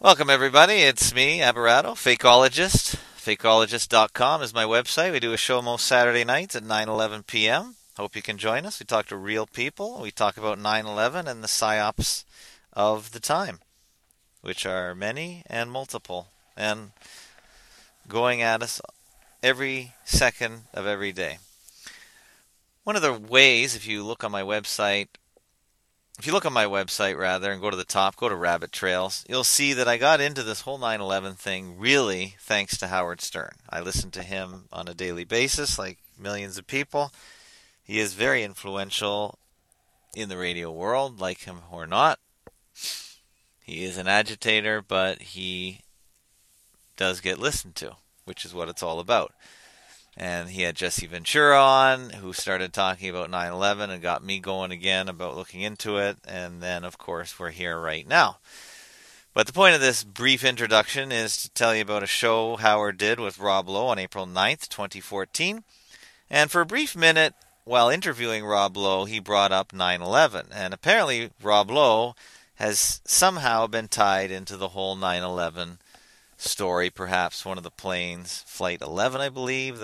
Welcome, everybody. It's me, Aberrato, Fakeologist. Fakeologist.com is my website. We do a show most Saturday nights at 9:11 p.m. Hope you can join us. We talk to real people. We talk about 9/11 and the psyops of the time, which are many and multiple and going at us every second of every day. One of the ways, if you look on my website, and go to the top, go to Rabbit Trails, you'll see that I got into this whole 9/11 thing really thanks to Howard Stern. I listen to him on a daily basis, like millions of people. He is very influential in the radio world, like him or not. He is an agitator, but he does get listened to, which is what it's all about. And he had Jesse Ventura on, who started talking about 9/11 and got me going again about looking into it. And then, of course, we're here right now. But the point of this brief introduction is to tell you about a show Howard did with Rob Lowe on April 9th, 2014. And for a brief minute, while interviewing Rob Lowe, he brought up 9/11. And apparently Rob Lowe has somehow been tied into the whole 9/11 story. We one of the planes, Flight 11, I believe,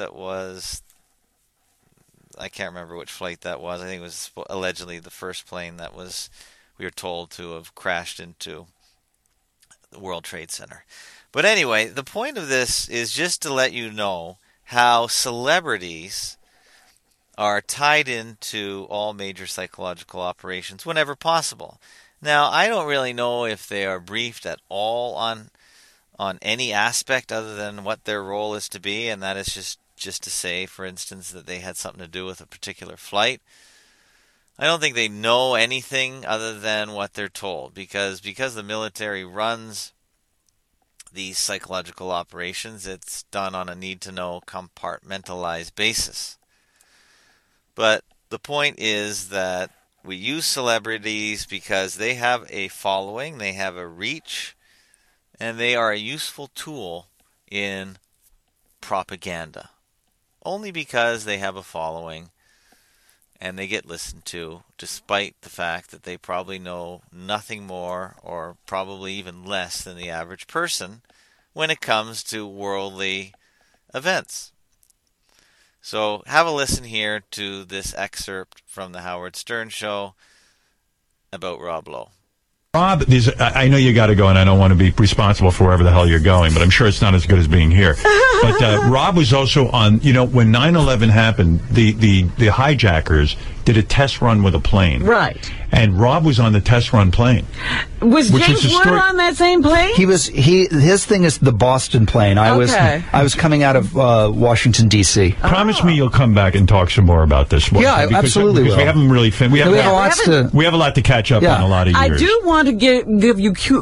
I can't remember which flight that was. I think it was allegedly the first plane that we were told to have crashed into the World Trade Center. But anyway, the point of this is just to let you know how celebrities are tied into all major psychological operations whenever possible. Now, I don't really know if they are briefed at all on any aspect other than what their role is to be, and that is just to say, for instance, that they had something to do with a particular flight. I don't think they know anything other than what they're told, because the military runs these psychological operations, it's done on a need-to-know, compartmentalized basis. But the point is that we use celebrities because they have a following, they have a reach, and they are a useful tool in propaganda. Only because they have a following and they get listened to, despite the fact that they probably know nothing more or probably even less than the average person when it comes to worldly events. So have a listen here to this excerpt from the Howard Stern Show about Rob Lowe. Rob, I know you got to go, and I don't want to be responsible for wherever the hell you're going, but I'm sure it's not as good as being here. But Rob was also on, when 9/11 happened, the hijackers did a test run with a plane. Right. And Rob was on the test run plane. Was James Wood on that same plane? His thing is the Boston plane. I was coming out of Washington, D.C. Promise me you'll come back and talk some more about this. Absolutely. Because we haven't really finished. We have a lot to catch up on a lot of years. I do want to give you